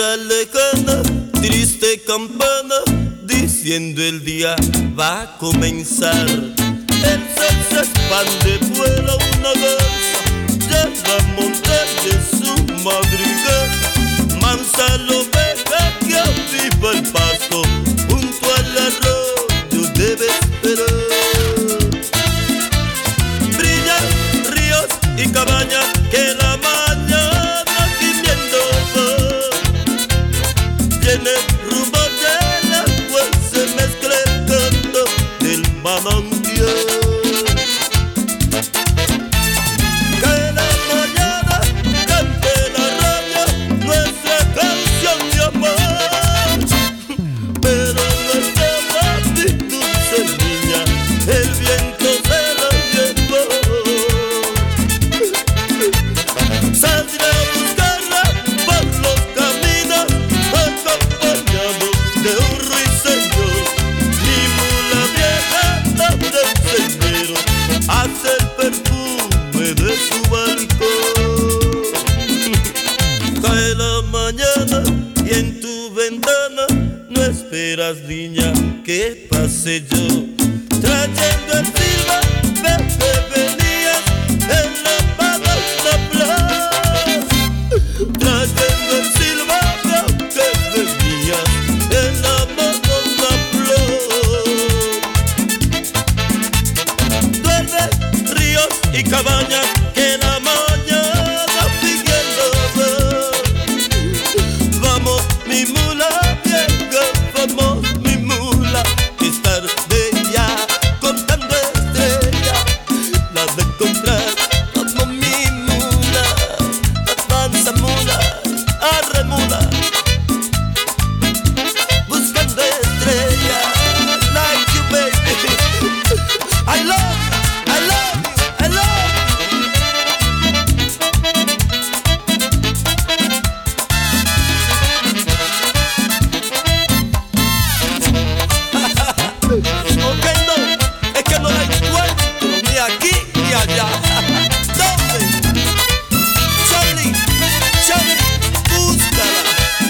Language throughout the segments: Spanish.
la lejana, triste campana, diciendo el día va a comenzar. El sol se expande, vuela una garza, ya va a montar de su madrigal. Mansa la oveja que aviva el pasto, junto al arroyo debe esperar. Brillan ríos y cabañas que la mañana gimiendo va. Viene el rumbo del agua, se mezcla el canto del manantial. Que la mañana cante la radio nuestra canción de amor. Pero nuestra voz dulce niña, el viento se la llevó. Saldré a buscarla por los caminos, acompañado de un ruiseñor. Mi mula vieja abre el sendero, hace el perfume de su balcón. Cae la mañana y en tu ventana no esperas, niña, que pase yo. Trayendo el silba, que venías en la Madonna Plaza. Trayendo el silba, que venías en la Madonna Plaza. Duerme ríos y cabañas que la mañana pidiendo va. Vamos mi mula vieja, vamos mi mula, que es tarde ya contando estrellas, las de encontrar. Vamos mi mula, avanza mula, arre mula, buscando estrellas. Like you baby, I love you, I love you, I love you. Ok, no, es que no la encuentro ni aquí ni allá. ¿Dónde? Charlie, Charlie, búscala.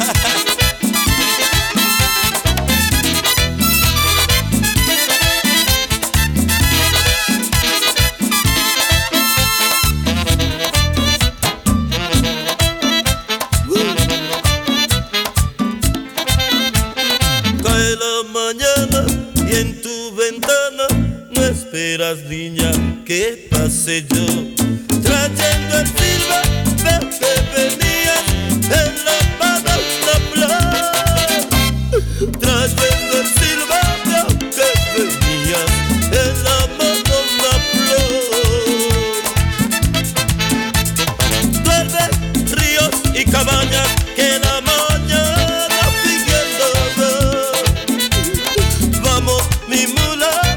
Cae la mañana y en tu ventana no esperas, niña, que pase yo. Trayendo el silba, que venías en la Madonna Plaza. Trayendo el silba, que venías en la Madonna Plaza. Duerme ríos y cabañas que la mañana pidiendo va. Vamos mi mula